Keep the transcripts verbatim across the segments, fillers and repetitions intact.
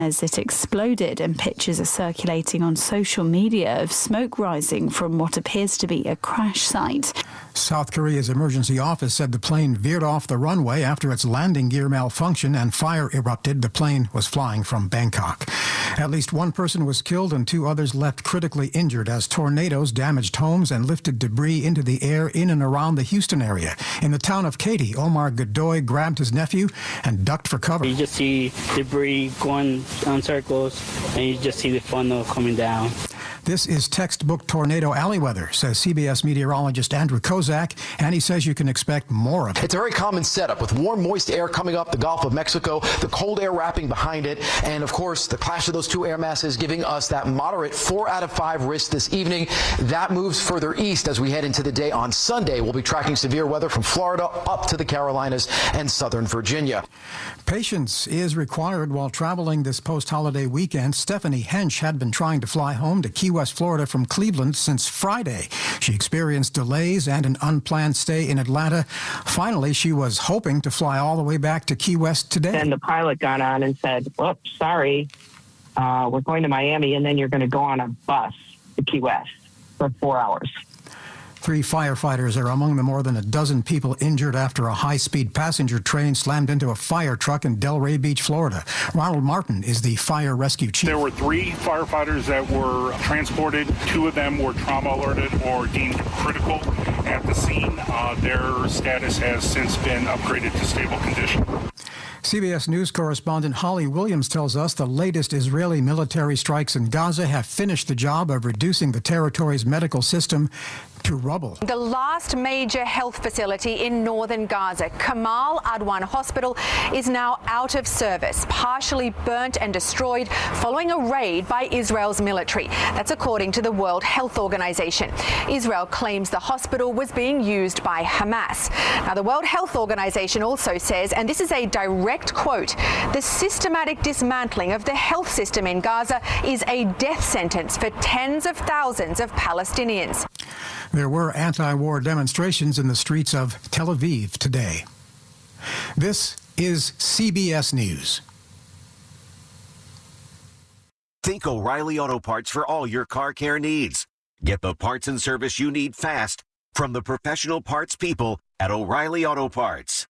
as it exploded, and pictures are circulating on social media of smoke rising from what appears to be a crash site. South Korea's emergency office said the plane veered off the runway after its landing gear malfunctioned and fire erupted. The plane was flying from Bangkok. At least one person was killed and two others left critically injured as tornadoes damaged homes and lifted debris into the air in and around the Houston area. In the town of Katy, Omar Godoy grabbed his nephew and ducked for cover. You just see debris going on circles, and you just see the funnel coming down. This is textbook tornado alley weather, says C B S meteorologist Andrew Kozak, and he says you can expect more of it. It's a very common setup with warm, moist air coming up the Gulf of Mexico, the cold air wrapping behind it, and of course the clash of those two air masses giving us that moderate four out of five risk this evening. That moves further east as we head into the day on Sunday. We'll be tracking severe weather from Florida up to the Carolinas and southern Virginia. Patience is required while traveling this post-holiday weekend. Stephanie Hench had been trying to fly home to Key West, Florida from Cleveland since Friday. She experienced delays and an unplanned stay in Atlanta. Finally, she was hoping to fly all the way back to Key West today. Then the pilot got on and said, "Whoops, sorry, uh, we're going to Miami, and then you're going to go on a bus to Key West for four hours." Three firefighters are among the more than a dozen people injured after a high-speed passenger train slammed into a fire truck in Delray Beach, Florida. Ronald Martin is the fire rescue chief. There were three firefighters that were transported. Two of them were trauma alerted or deemed critical at the scene. Uh, their status has since been upgraded to stable condition. C B S News correspondent Holly Williams tells us the latest Israeli military strikes in Gaza have finished the job of reducing the territory's medical system to rubble. The last major health facility in northern Gaza, Kamal Adwan Hospital, is now out of service, partially burnt and destroyed following a raid by Israel's military. That's according to the World Health Organization. Israel claims the hospital was being used by Hamas. Now, the World Health Organization also says, and this is a direct quote, the systematic dismantling of the health system in Gaza is a death sentence for tens of thousands of Palestinians. There were anti-war demonstrations in the streets of Tel Aviv today. This is C B S News. Think O'Reilly Auto Parts for all your car care needs. Get the parts and service you need fast from the professional parts people at O'Reilly Auto Parts.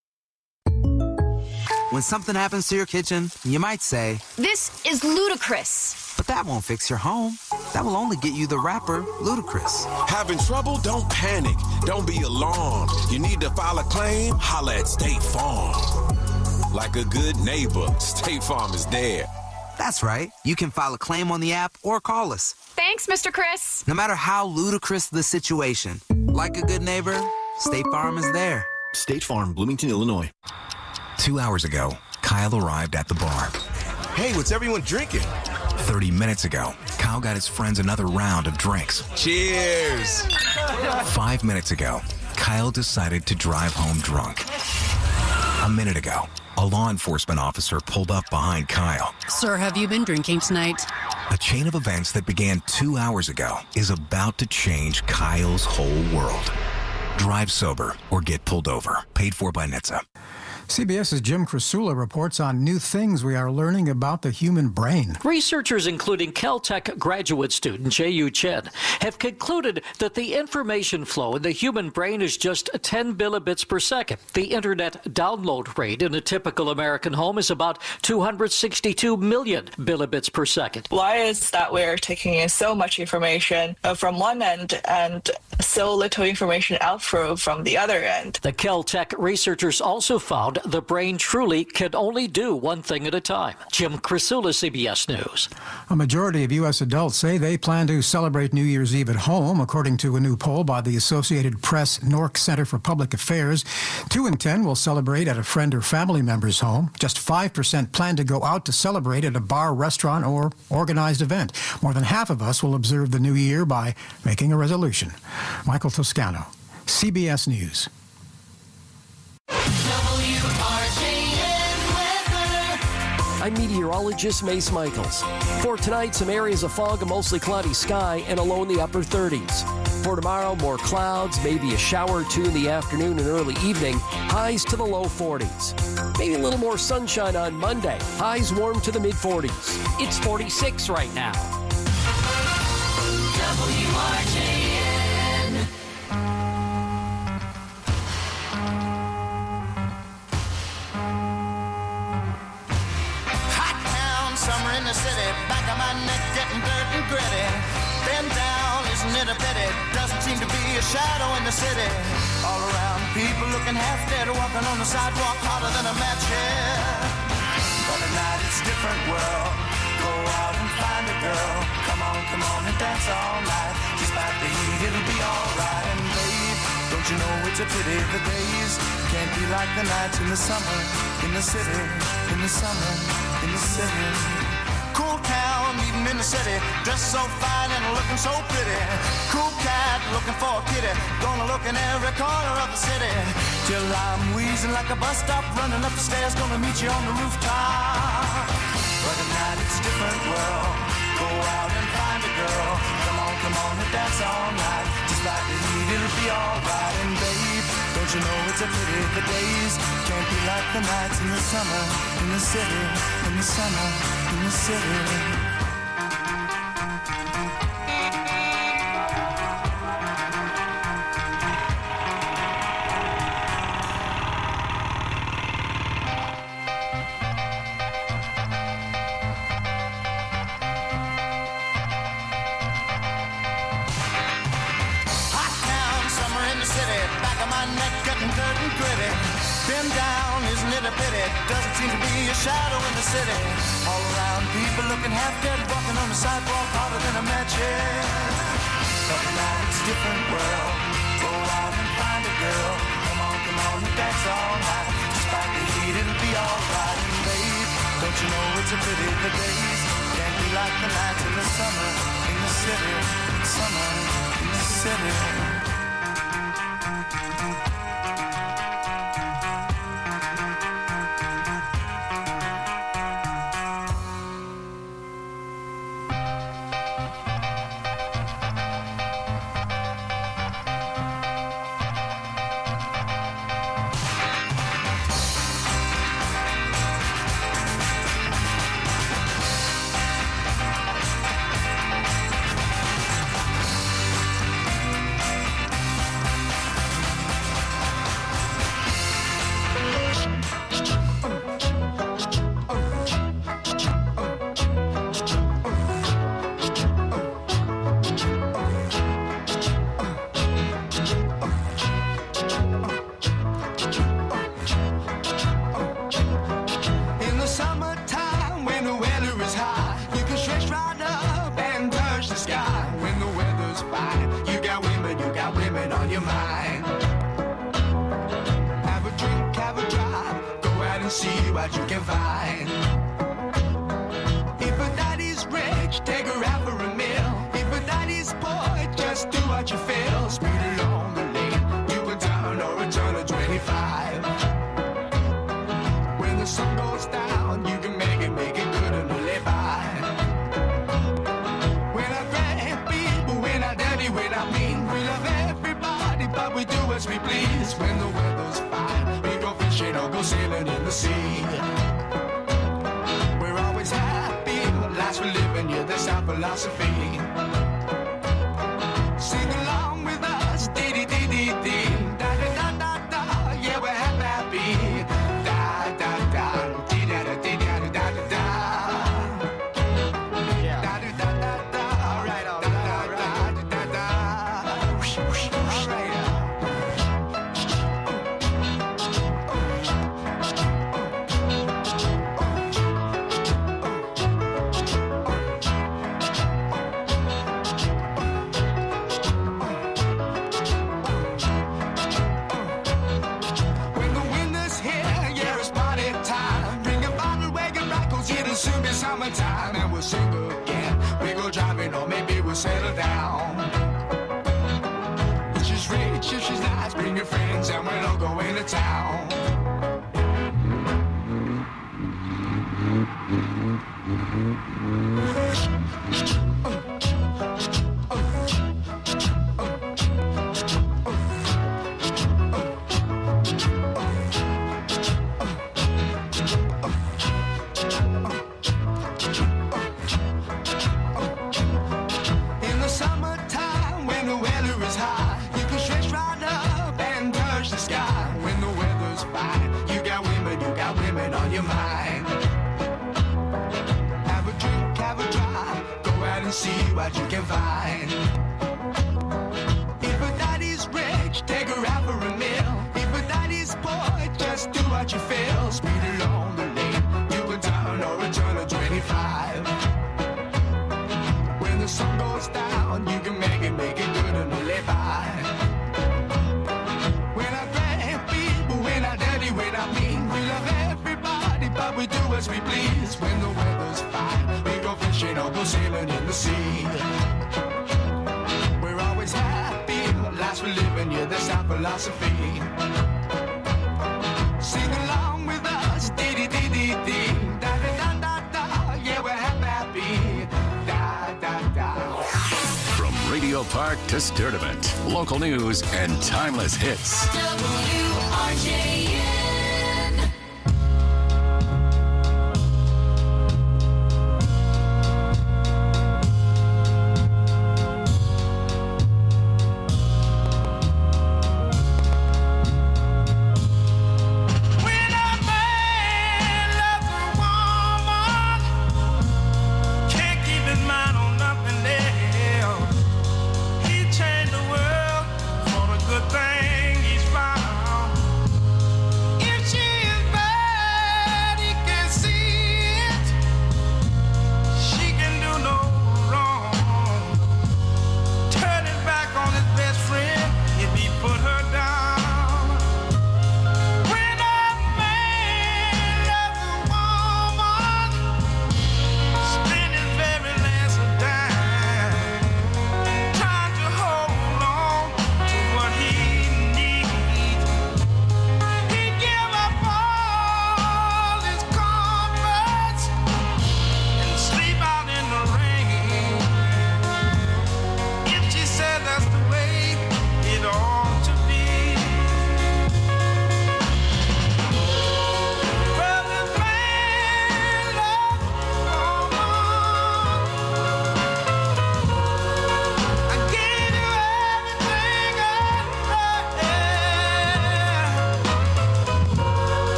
When something happens to your kitchen, you might say, "This is ludicrous." But that won't fix your home. That will only get you the rapper, Ludacris. Having trouble? Don't panic. Don't be alarmed. You need to file a claim? Holla at State Farm. Like a good neighbor, State Farm is there. That's right. You can file a claim on the app or call us. Thanks, Mister Chris. No matter how ludicrous the situation, like a good neighbor, State Farm is there. State Farm, Bloomington, Illinois. Two hours ago, Kyle arrived at the bar. Hey, what's everyone drinking? Thirty minutes ago, Kyle got his friends another round of drinks. Cheers! Five minutes ago, Kyle decided to drive home drunk. A minute ago, a law enforcement officer pulled up behind Kyle. Sir, have you been drinking tonight? A chain of events that began two hours ago is about to change Kyle's whole world. Drive sober or get pulled over. Paid for by N H T S A. CBS's Jim Krasula reports on new things we are learning about the human brain. Researchers, including Caltech graduate student Jay-Yu Chen, have concluded that the information flow in the human brain is just ten billions per second. The internet download rate in a typical American home is about two hundred sixty-two million billions per second. Why is that we're taking in so much information from one end and so little information outflow from the other end? The Caltech researchers also found the brain truly can only do one thing at a time. Jim Krasula, C B S News. A majority of U S adults say they plan to celebrate New Year's Eve at home, according to a new poll by the Associated Press Nork Center for Public Affairs. Two in ten will celebrate at a friend or family member's home. Just five percent plan to go out to celebrate at a bar, restaurant, or organized event. More than half of us will observe the new year by making a resolution. Michael Toscano, C B S News. I'm meteorologist Mace Michaels. For tonight, some areas of fog, a mostly cloudy sky, and a low in the upper thirties. For tomorrow, more clouds, maybe a shower or two in the afternoon and early evening, highs to the low forties. Maybe a little more sunshine on Monday, highs warm to the mid forties. It's forty-six right now. W R J N. Hot town, summer in the city, back of my neck getting dirt and gritty. Been down, isn't it a pity? Doesn't seem to be a shadow in the city. All around, people looking half dead, walking on the sidewalk harder than a match here. But at night it's a different world. Go out and find a girl. Come on, come on and dance all night. Despite the heat, it'll be alright. And babe, don't you know it's a pity the days can't be like the nights in the summer, in the city, in the summer, in the city. Cool town, even in the city, dressed so fine and looking so pretty. Cool cat, looking for a kitty, gonna look in every corner of the city. Till I'm wheezing like a bus stop, running up the stairs, gonna meet you on the rooftop. But at night it's a different world. Go out and find a girl. Come on, come on and dance all night. Despite the heat, it'll be alright. And babe, don't you know it's a pity the days can't be like the nights in the summer, in the city, in the summer, in the city. Been down, isn't it a pity? Doesn't seem to be a shadow in the city. All around, people looking half dead, walking on the sidewalk harder than a match, yeah. But now it's a different world. Go out and find a girl. Come on, come on and dance all night. Despite the heat, it'll be alright. And babe, don't you know it's a pity the days can't be like the nights in the summer, in the city, summer, in the city. Mm-hmm. Local news and timeless hits. W R J N. When a man loves a woman, can't keep his mind on nothing else. He changed the world. Good thing he's found.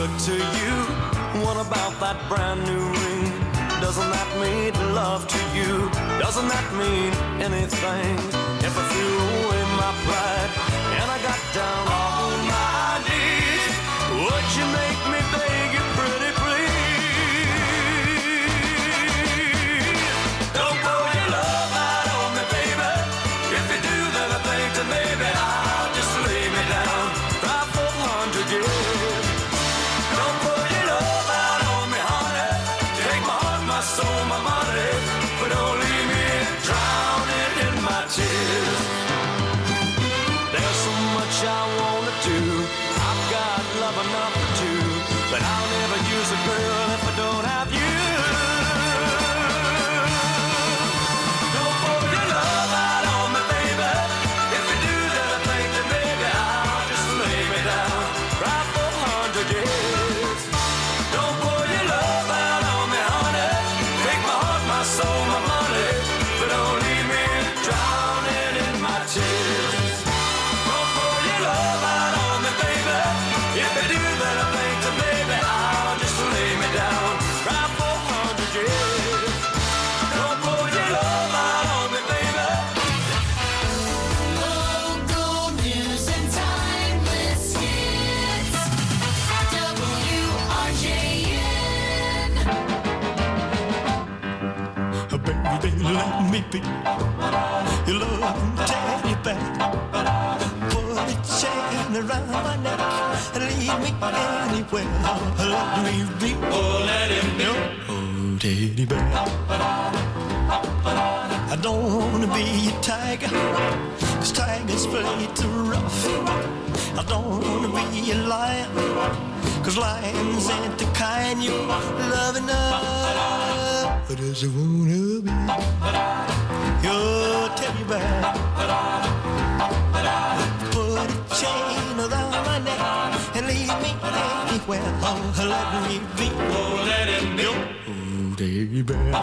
good to you? What about that brand new ring? Doesn't that mean love to you? Doesn't that mean anything? If I threw away my pride and I got down on my knees, would you make me beg you pretty please? Don't pour your love out on me, baby. If you do, then I think that maybe I'll just lay me down, cry for a hundred years. Don't pour your love out on me, honey. Take my heart, my soul, my money, but don't leave me drowning in my tears. There's so much I wanna do. I've got love enough for two, but I'll never use a girl if I don't have you. Don't pour your love out on me, baby. If you do, then I think that maybe I'll just lay me down, cry for a hundred years. Don't pour your love out on me, honey. Take my heart, my soul, my money, but don't leave me drowning in my tears. Don't pour your love out on me, baby. If you do, then I think that maybe I'll just lay me down, cry for a hundred years. Don't pour your love out on me, baby. Local news and timeless hits. W R J N. Baby, let me be your loving teddy bear. Put a chain around my neck and lead me anywhere. Let me be, oh, let him be your oh, teddy bear. I don't wanna be a tiger, 'cause tigers play too rough. I don't wanna be a lion, 'cause lions ain't the kind you love enough. But I just wanna be your teddy bear. Put a chain around my neck and lead me anywhere. Oh, let me be, oh, let him be your oh, teddy bear.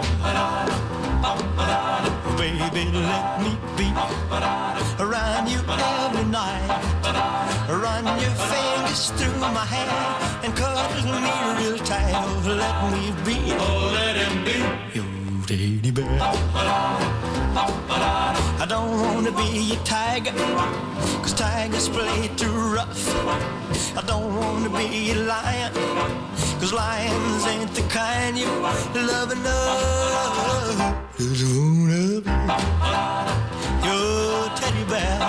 Baby, let me be around you every night. Run your fingers through my hair and cuddle me real tight. Oh, let me be, oh, let him be your teddy bear. I don't wanna be a tiger, 'cause tigers play too rough. I don't wanna be a lion, 'cause lions ain't the kind you love enough. Just wanna be your teddy bear.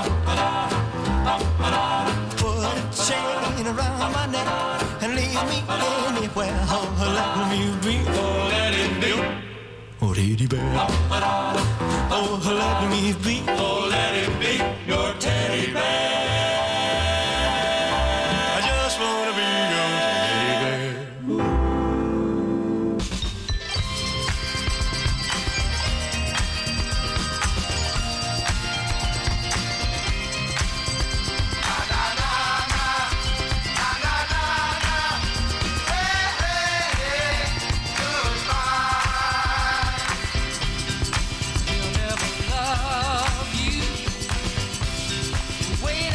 Put a chain around my neck and leave me anywhere. Oh, let me be, oh, let it be, oh, teddy bear. Oh, let me be, oh, let it be your teddy bear. I just wanna be your teddy bear. He'll never love you the way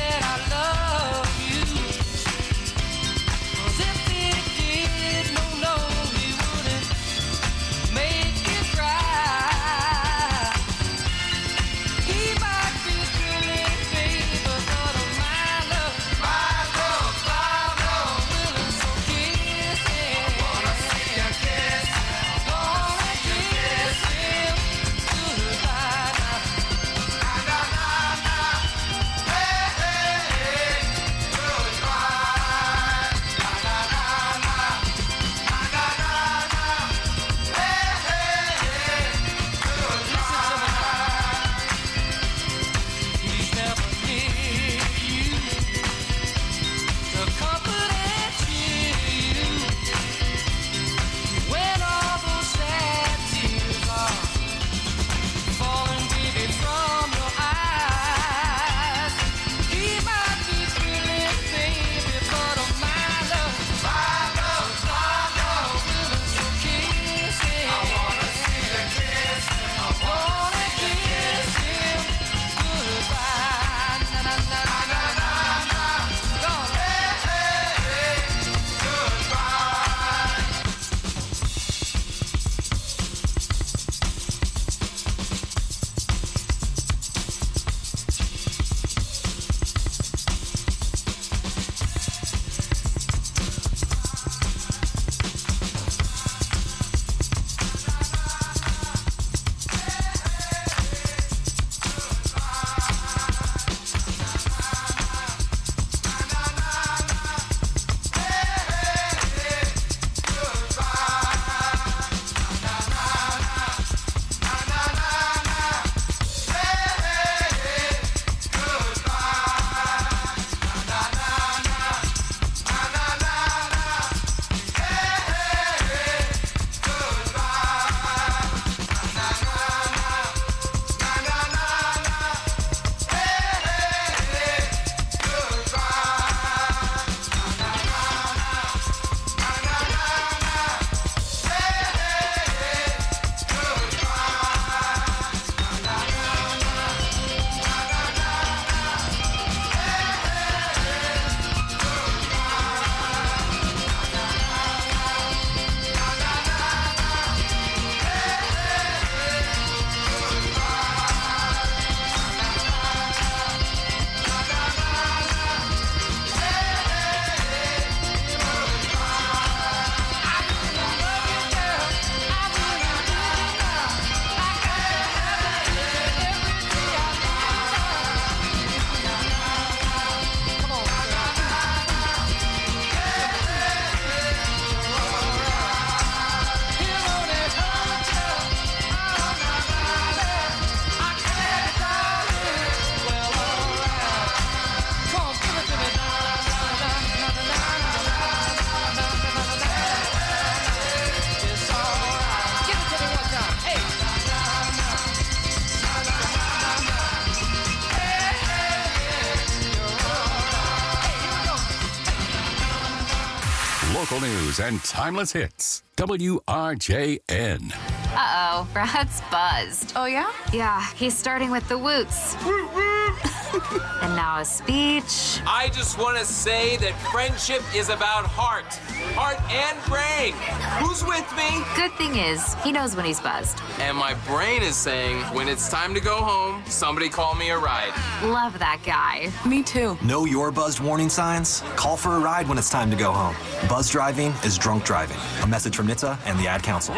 local news and timeless hits. W R J N. Uh-oh, Brad's buzzed. Oh, yeah? Yeah, he's starting with the woots. And now a speech. I just want to say that friendship is about heart. Heart and brain. Who's with me? Good thing is, he knows when he's buzzed. And my brain is saying, when it's time to go home, somebody call me a ride. Love that guy. Me too. Know your buzzed warning signs? Call for a ride when it's time to go home. Buzz driving is drunk driving. A message from N H T S A and the Ad Council.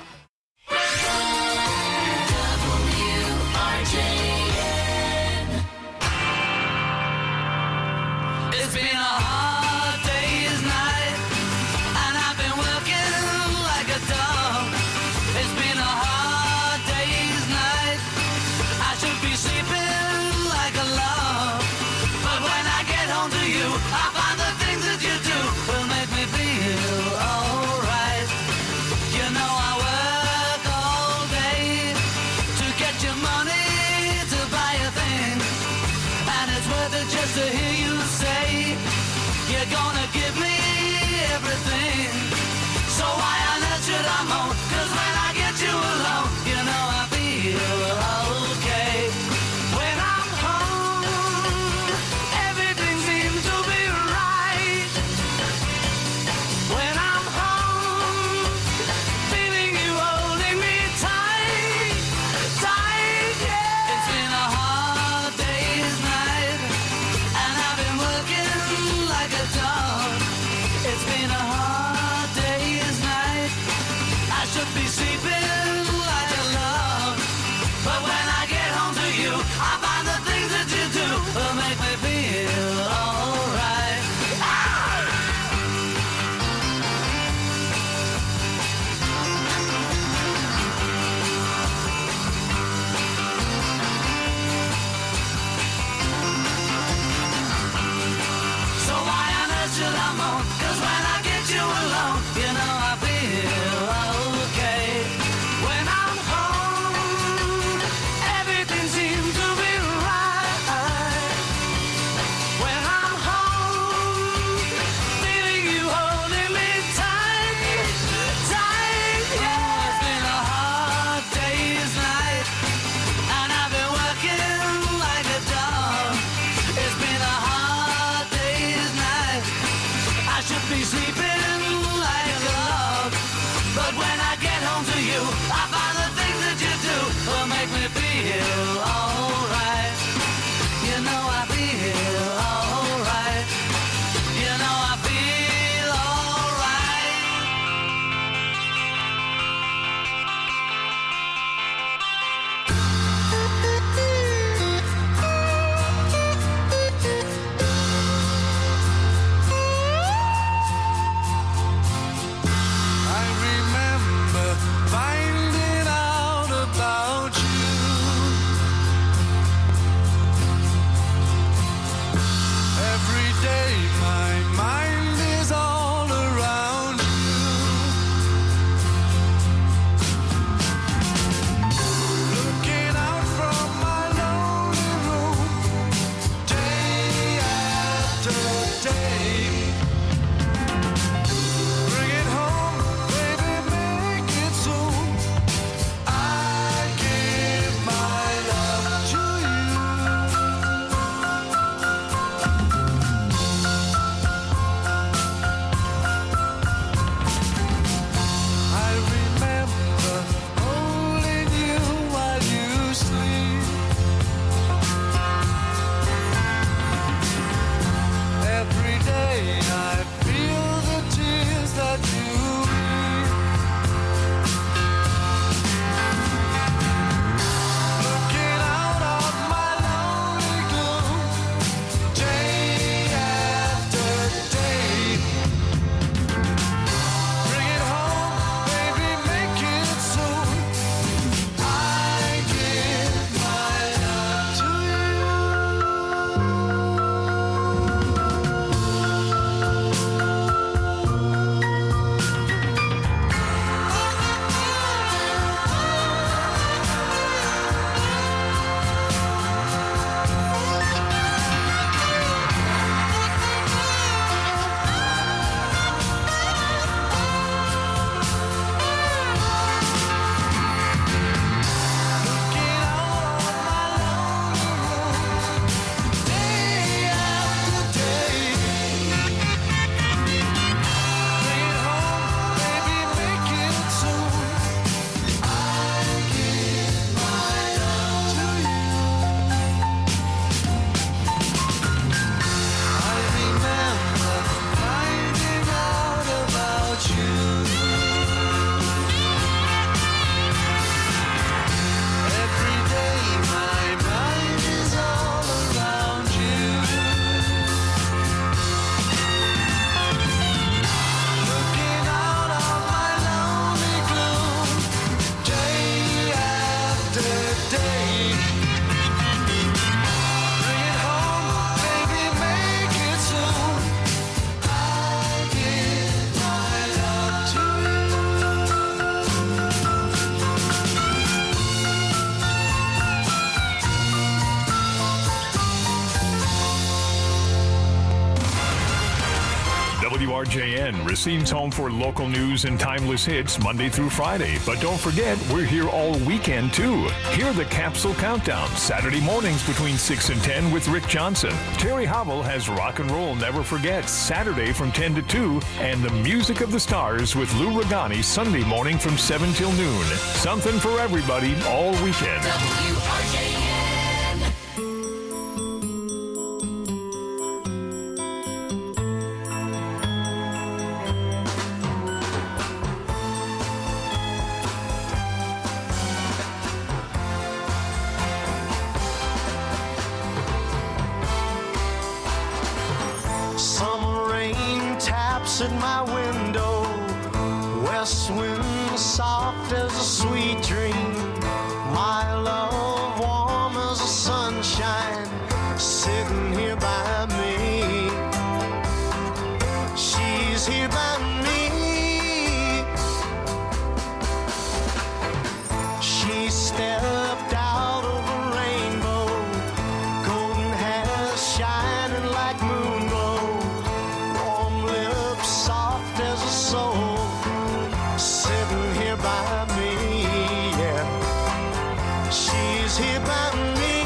It's been a hard day's night, and I've been working like a dog. It's been a hard day's night. I should be sleeping like a log. But when I get home to you, I find the things that you do will make me feel alright. You know I work all day to get your money to buy a thing, and it's worth it just to hear you say you're gonna give me everything. So why on earth should I moan? 'Cause when I get you alone, you know I feel okay. When I'm home, everything seems to be right. When I'm home, feeling you holding me tight, tight, yeah. It's been a hard day's night, and I've been working like a dog. It's been a hard day's night. I should be sleeping like a log. But when I get home to you, I find the things that you do will make me feel alright. So why on earth should I moan? 'Cause when I get you alone, you know I feel okay. When I'm home, everything seems to be right. When I'm home, feeling you holding me tight, tight, yeah. It's been a hard day's night, and I've been working like a dog. It's been a hard day's night. I should be sleeping like a log. R J N receives home for local news and timeless hits Monday through Friday. But don't forget, we're here all weekend, too. Hear the Capsule Countdown, Saturday mornings between six and ten with Rick Johnson. Terry Howell has Rock and Roll Never Forget, Saturday from ten to two, and the Music of the Stars with Lou Regani, Sunday morning from seven till noon. Something for everybody all weekend. W R J N. Summer rain taps at my window, west wind soft as a sweet dream, my love warm as the sunshine, sitting here by me. She's here by me. She stepped out of a rainbow, golden hair shining like moon glow, warm lips soft as a soul, sitting here by me, yeah. She's here by me.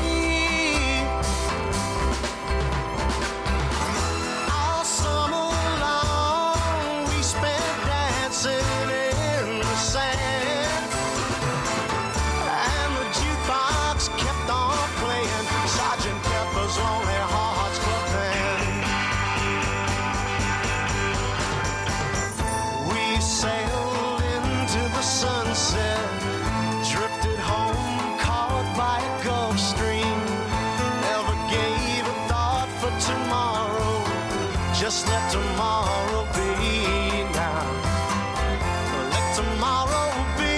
All summer long we spent dancing in the sand, and the jukebox kept on playing Sergeant Pepper's Lonely Hearts Club Band. We sailed into the sunset, drifted home caught by a Gulf Stream, never gave a thought for tomorrow, just let tomorrow be now. Let tomorrow be.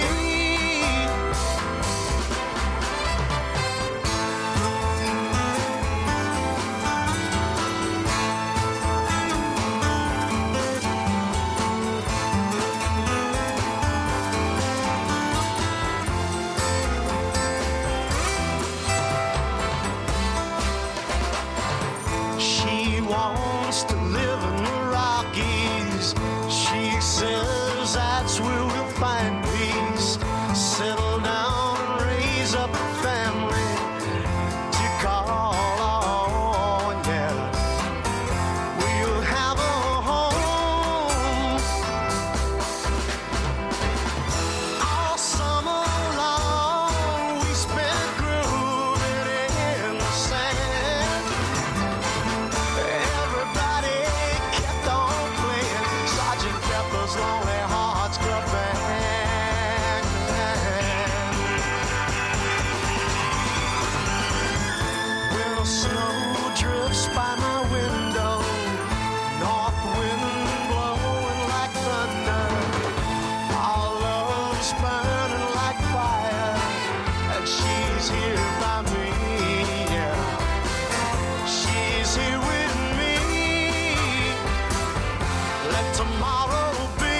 She wants to live in the Rockies. She says that's where we'll find peace. Settle down and raise up a family to call on, yeah. We'll have a home. All summer long we spent grooving in the sand. Everybody kept on playing Sergeant Pepper's Lonely Hearts Club Band. Well, snow drifts by my window, north wind blowing like thunder, our love's burning like fire, and she's here by me, yeah. She's here with me. Let tomorrow be.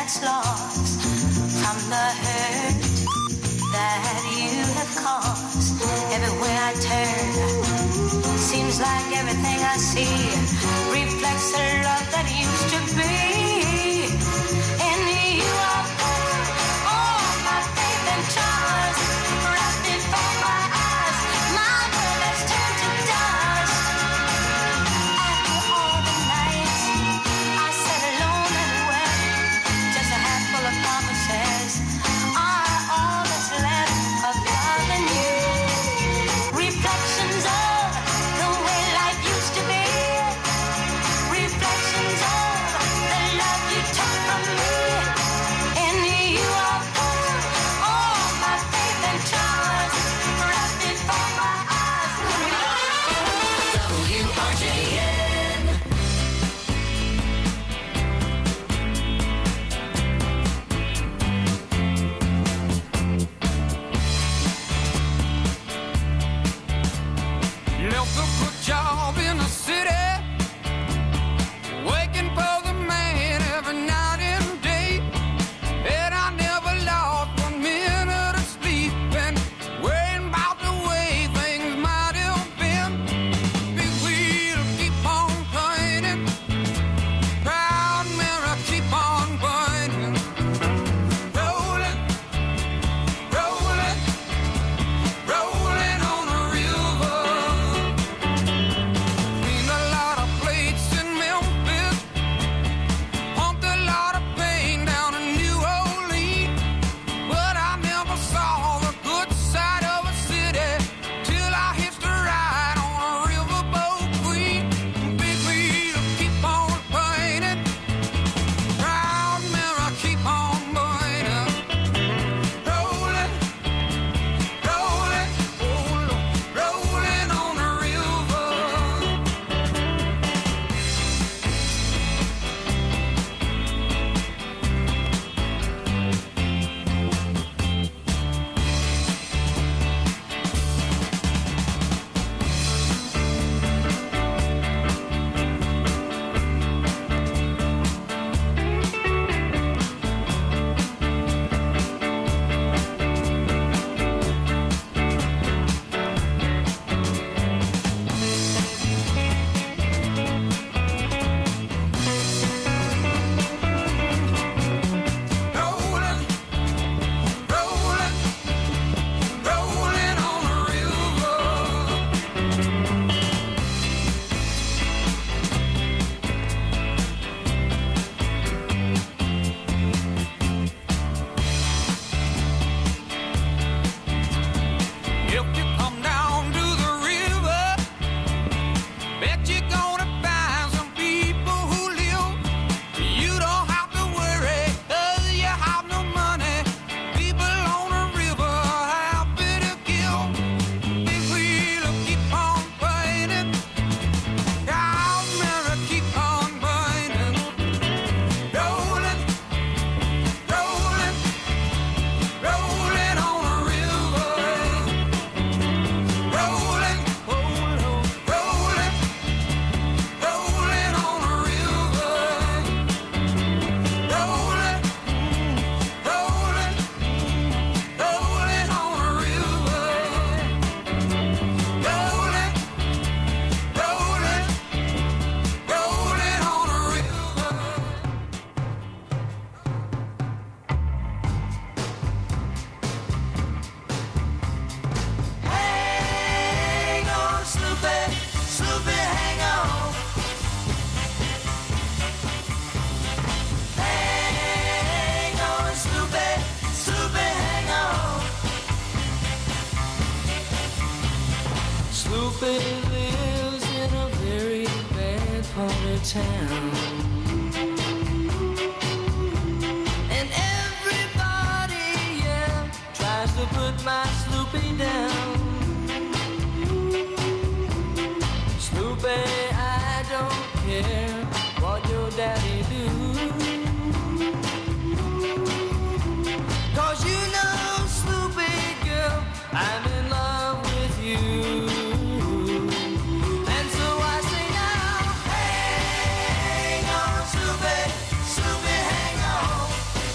that's lost from the hurt that you have caused. Everywhere I turn, seems like everything I see reflects the love that used to be. In you I put all my faith and trust, wrapped before my eyes, my world has turned to dust. After all the nights I sat alone and wept, just a handful of promises are all that's left of loving you. Reflections of the way life used to be, reflections of the love you took from me. In you I put all my faith and trust, wrapped before my eyes. W R J N. Left a good job in the city, working for the man every night and day. And I never lost one minute of sleep and worrying about the way things might have been. Big wheel keep on turning, proud mirror keep on burning. Rolling, rolling, rolling on the river. Cleaned a lot of plates in Memphis, pumped a lot of pain down in New Orleans. But I never saw the good side of a city till I hitched a ride on a riverboat queen. Big wheel keep on turning, proud mirror keep on burning. Rolling, rolling, rolling, rolling on the river. Rolling, rolling, rolling on the river. If you come down to the river, bet you're gonna find some people who live. You don't have to worry, 'cause you have no money. People on the river happy to give. Big wheel keep on burning, proud mirror keep on burning. Rolling, rolling, rolling on the river. Rolling, rolling, rolling, rolling on the river. Rolling, rolling, rolling on the river. Rolling, rolling, rolling on the river. Hang on, Sloopy, Sloopy, hang on. Hang on, Sloopy, Sloopy, hang on. Sloopy lives in a very bad part of town. And everybody, yeah, tries to put my Sloopy down. Sloopy, I don't care what your daddy do. 'Cause you know, Sloopy girl, I'm in love with you. And so I say now, hang on, Sloopy, Sloopy, hang on.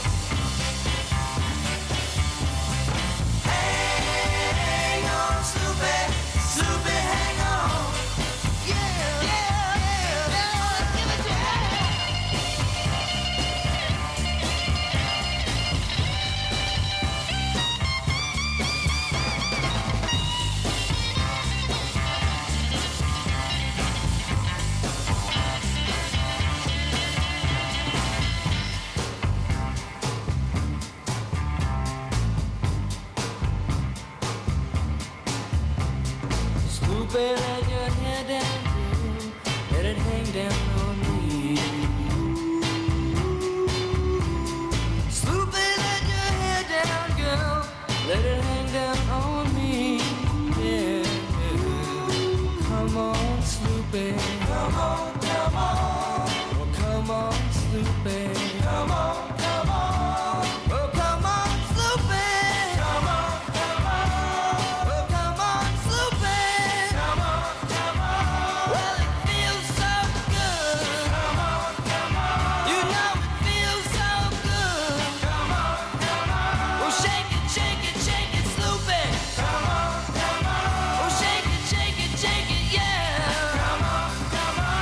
hang down on me. Sloopy, let your head down, girl. Let it hang down on me. Yeah. Come on, Sloopy. Come on, come on. Oh, come on, Sloopy. Come on, come on. Oh, come on, Sloopy. Come on, come on. Oh, come on, Sloopy. Come on, come on. Well, it feels so good. Come on, come on. You know it feels so good. Come on, come on. Oh, shake it, shake it, shake it, Sloopy. Come on, come on. Oh, shake it, shake it, shake it, yeah. Come on, come on.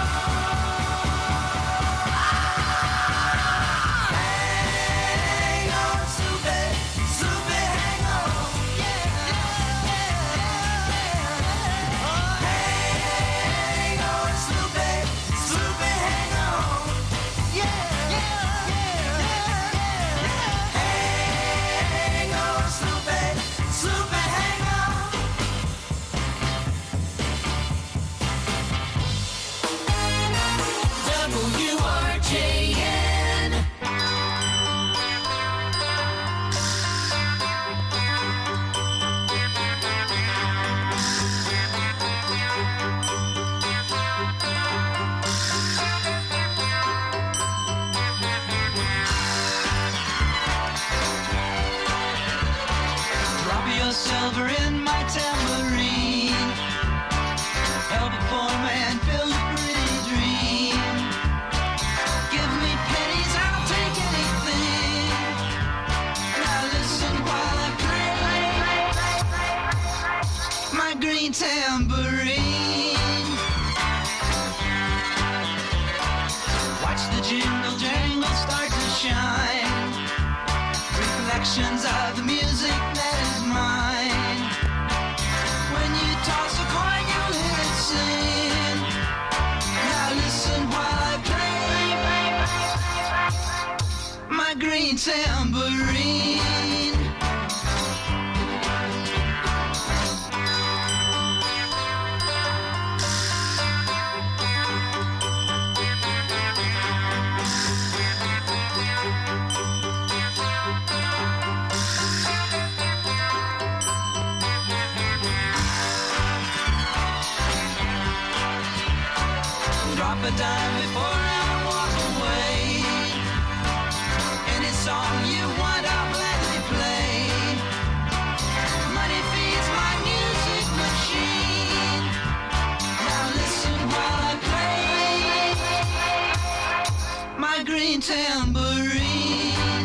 Hang on, Sloopy, Sloopy, hang on, yeah, yeah, yeah. Oh, hang on, Sloopy, Sloopy, hang on, yeah, yeah, yeah, yeah. Hang on, Sloopy, Sloopy, hang on. W R J N. Drop your silver in my tambourine. Help a poor man build a pretty dream. Give me pennies, I'll take anything. Now listen while I play my green tambourine. Watch the jingle jangle start to shine. Reflections of the music that is mine. When you toss a coin, you'll hear it sing. Now listen while I play my green tambourine. Drop a dime before I walk away. Any song you want, I'll gladly play. Money feeds my music machine. Now listen while I play my green tambourine.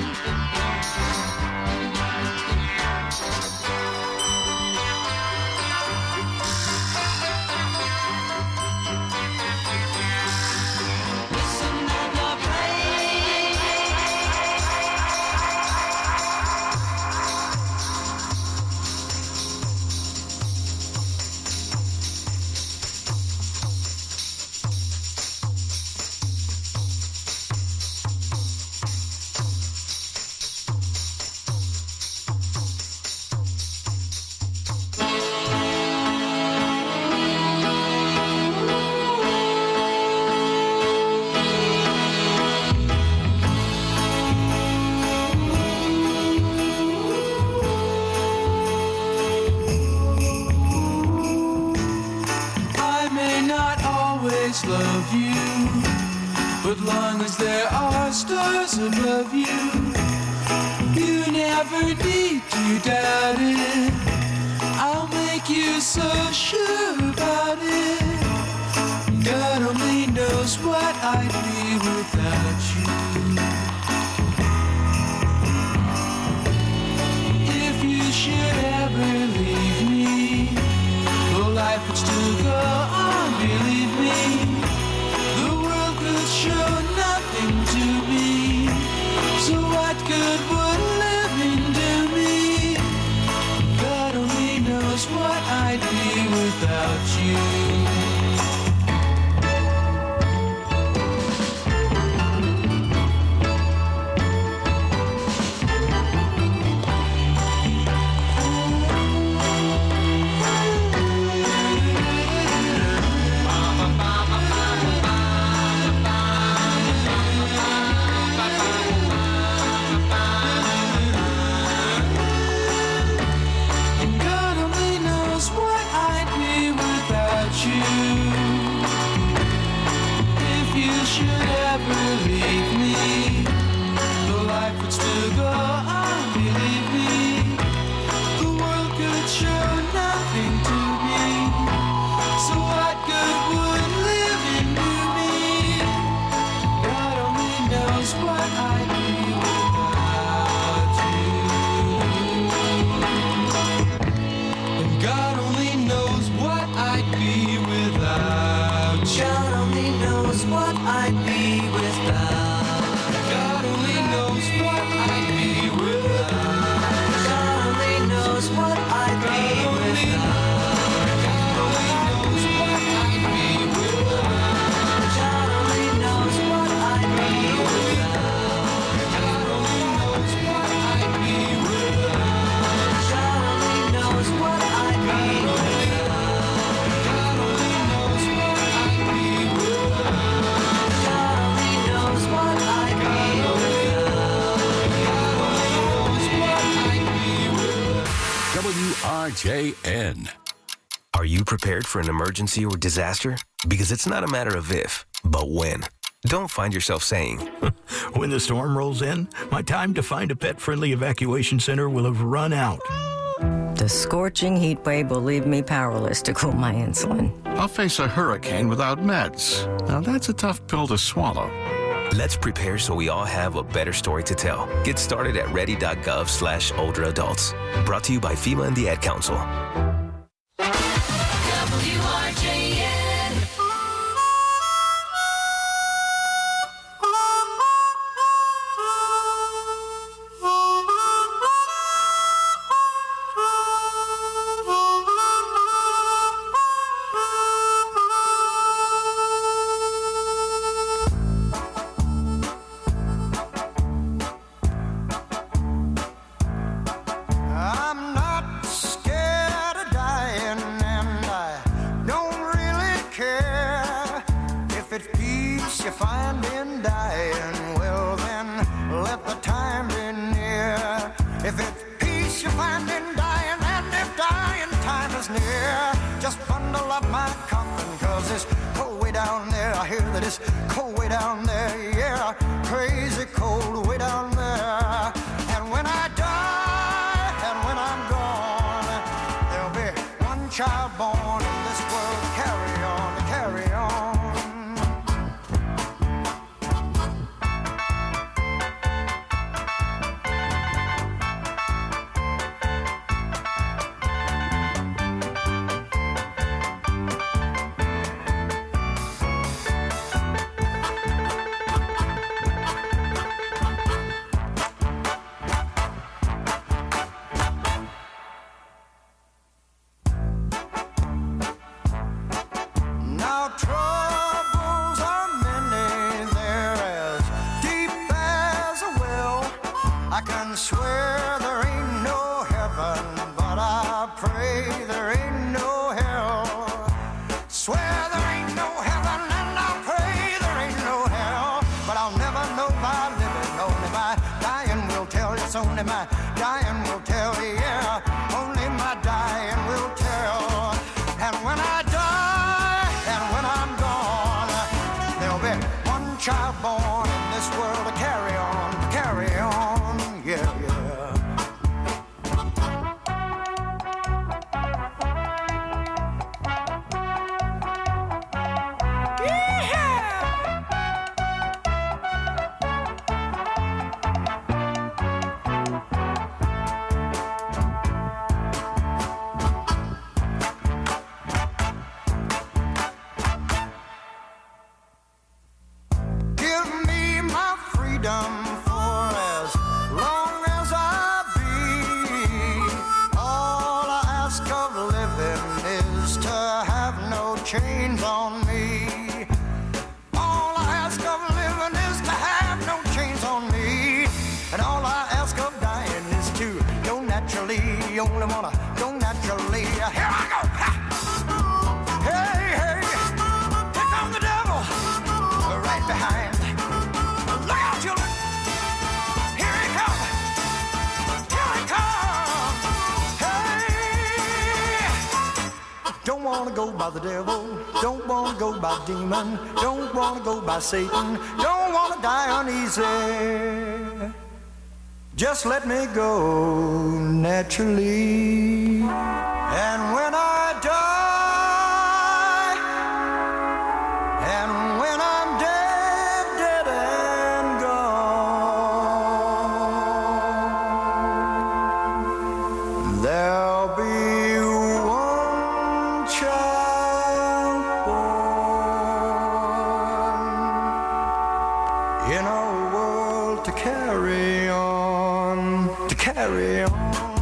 Listen and I'll I may not always love you, but long as there are stars above you, you never need to doubt it. I'll make you so sure about it. God only knows what I'd be without you. If you should ever leave me, well, life would still go on, believe me. The world could show nothing to me. So what good would living do me? God only knows what I'd be without you. should ever leave me, the life would still go on, believe me. The world could show nothing to me, so what good would living do me? God only knows what I'd be without you. And God only knows what I'd be without you. God only knows what I'd be without. God only knows what I'd be without. God only knows what I'd be without. God only knows what I'd be without. God only knows what I'd be without. God only knows what I'd be without. God only knows what I'd be without. God only knows what I'd be without. God only knows what I'd be without. W R J N. Are you prepared for an emergency or disaster? Because it's not a matter of if, but when. Don't find yourself saying, when the storm rolls in, my time to find a pet-friendly evacuation center will have run out. The scorching heat wave will leave me powerless to cool my insulin. I'll face a hurricane without meds. Now that's a tough pill to swallow. Let's prepare so we all have a better story to tell. Get started at ready.gov slash older adults. Brought to you by FEMA and the Ad Council. W R J N. I'm not scared of dying, and I don't really care. If it's peace you find in dying, well then let the time be near. If it's peace you find in dying, and if dying time is near, just bundle up my coffin, cause it's cold way down there. I hear that it's cold way down there, yeah, crazy cold way down there. And when I die, and when I'm gone, there'll be one child born in this world to carry on, to carry on. Now troubles are many, they're as deep as a well. I can swear there ain't no heaven, but I pray there ain't no hell. Swear there ain't no heaven, and I pray there ain't no hell. But I'll never know by living, only my dying will tell. It's only my dying will tell, yeah, only my dying will tell. And when I die, and when I'm gone, there'll be one child born in this world to carry on, to carry on, yeah, yeah. Give me my freedom for as long as I be. All I ask of living is to have no chains on me. All I ask of living is to have no chains on me. And all I ask of dying is to go naturally. You only wanna go naturally. Here I go. Ha! Hey, hey, here comes the devil right behind. Look out, children. Here he comes. Here he comes. Hey, don't want wanna go by the devil, don't wanna go by demon, don't wanna go by Satan, don't wanna die uneasy. Just let me go naturally. And when I die, and when I'm dead, dead and gone, there'll be one child born in our world to carry on, to carry on.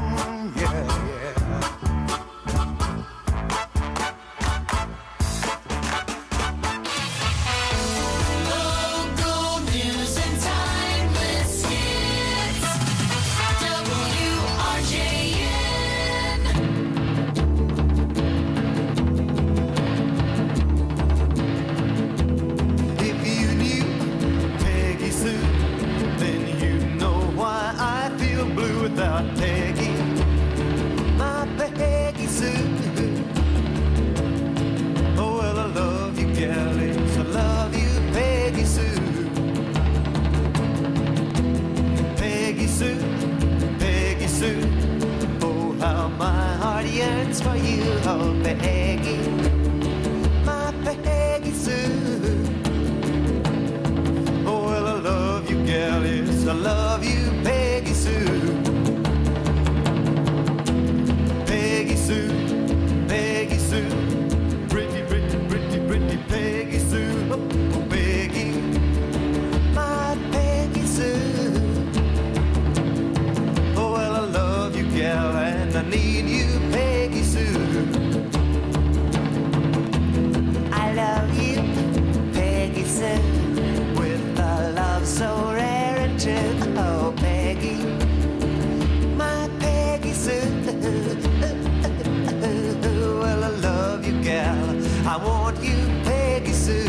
For you, oh Peggy, my Peggy Sue. Oh well, I love you, gal, yes, I love you, Peggy Sue. Peggy Sue, Peggy Sue, pretty, pretty, pretty, pretty Peggy Sue. Oh, oh Peggy, my Peggy Sue. Oh well, I love you, gal, and I need you. I love you, Peggy Sue, with a love so rare and true. Oh, Peggy, my Peggy Sue. Well, I love you, gal. I want you, Peggy Sue.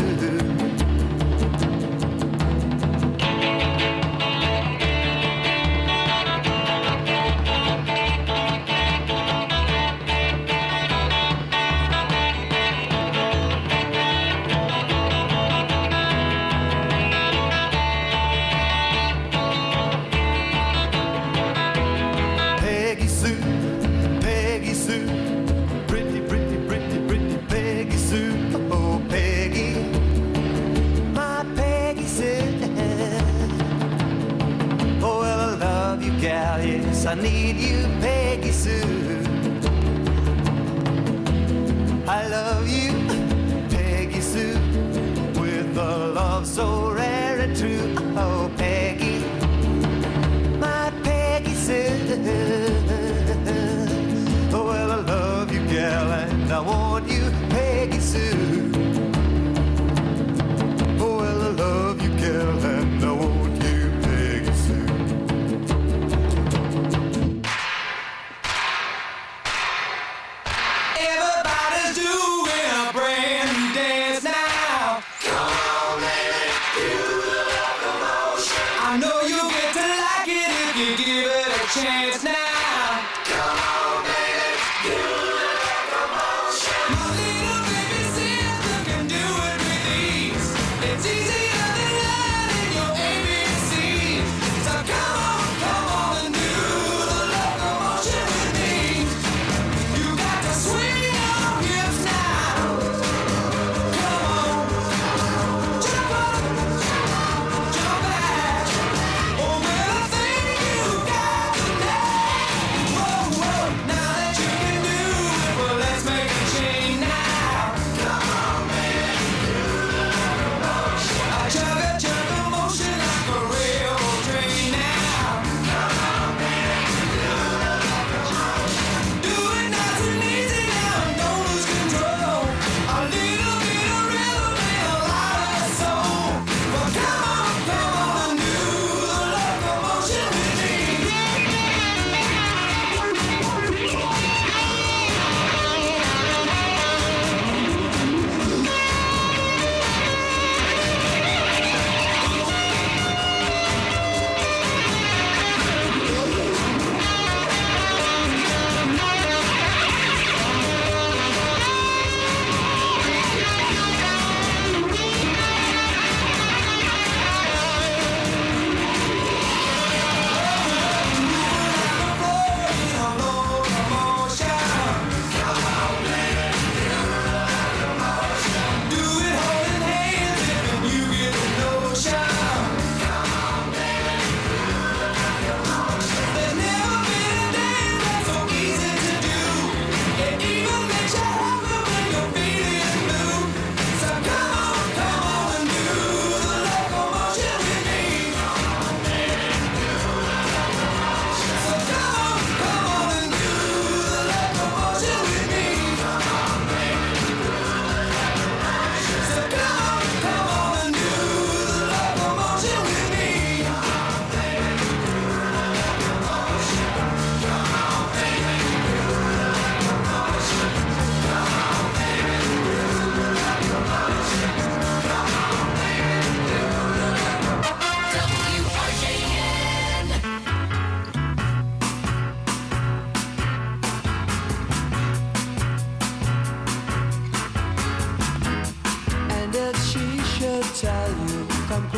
Yes, I need you, Peggy Sue. I love you, Peggy Sue, with a love so rare and true. Oh, Peggy, my Peggy Sue. Oh, well, I love you, gal, and I want you, Peggy Sue. Oh, well, I love you, gal, and I want you, Peggy Sue. Chance now. Come on, baby, do the locomotion. My little baby sister can do it with ease. It's easier than learning your A B Cs. So come on, come on and do the locomotion with me. You got to swing your hips now. Come on, jump up, jump back. Oh, well, I think you got.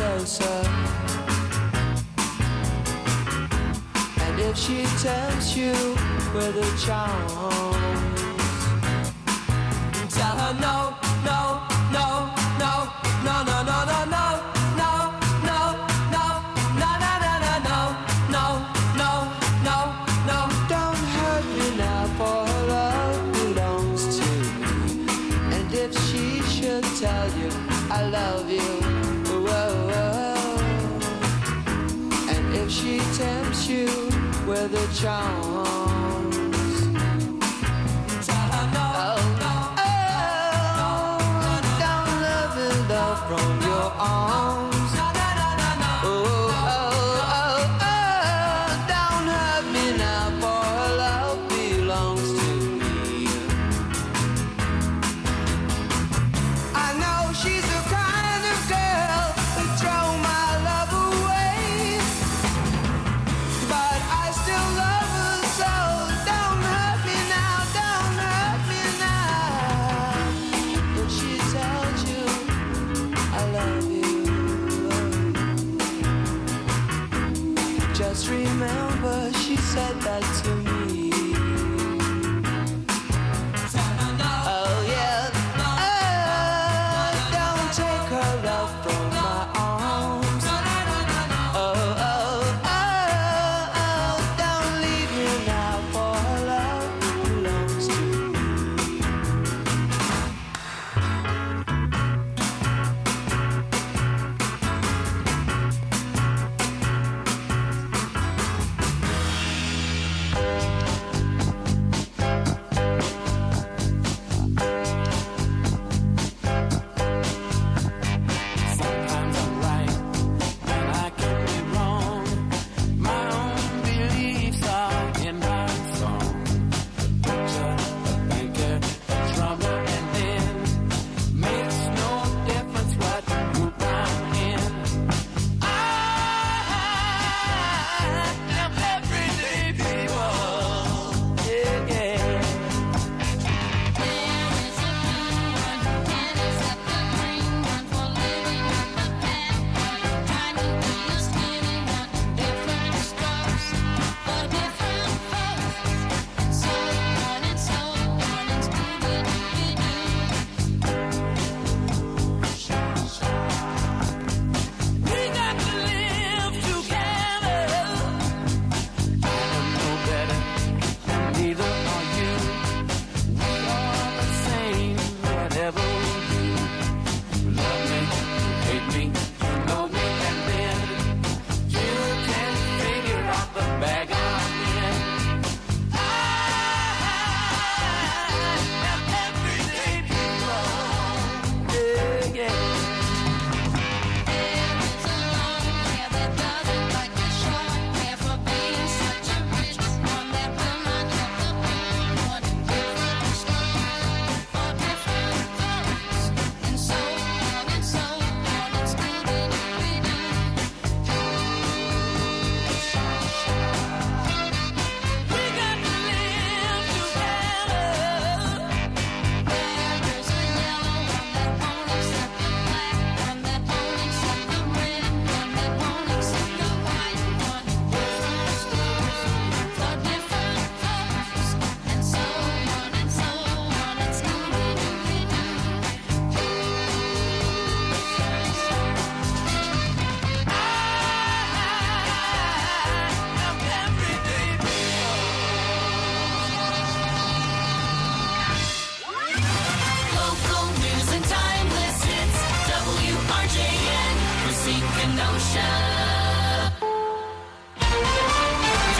closer. And if she tempts you with her charms, tell her no, no, no, no, no, no, no, no, no, no, no, no, no, no, no, no, no, no, no, don't hurt me now, for her love belongs to me. And if she should tell you I love you, whoa, whoa, and if she tempts you with her charms, tell her no, no, oh, don't let me love from your arms. Oh, oh, oh, oh, don't hurt me now, for her love belongs to me. I know she's the kind of girl who throw my love away, but I still love her so. Don't hurt me now, don't hurt me now. When she tells you I love you, just remember she said that to me. Oh yeah, oh, don't take her love from my arms. Oh, oh, oh, oh, don't leave me now, for her love belongs to me. Sometimes I'm right and I can be wrong. My own beliefs are in my song. A butcher, a banker, a drummer, and then makes no difference what group I'm in. I am everyday people. Yeah, yeah. We got to live together. I am no better, and neither are you. We are the same, whatever we do. You love me, you hate me, you know me, and then you can figure out the bag I'm in. I am everyday people. Yeah, yeah. We got to live together. There's a yellow one that won't accept the black, one that won't accept the red, one that won't accept the white, one different stories for different folks, and so on and so on and Scooby-Dooby-Doo. I'm everyday Local news and timeless hits. W R J N, Racine, Kenosha.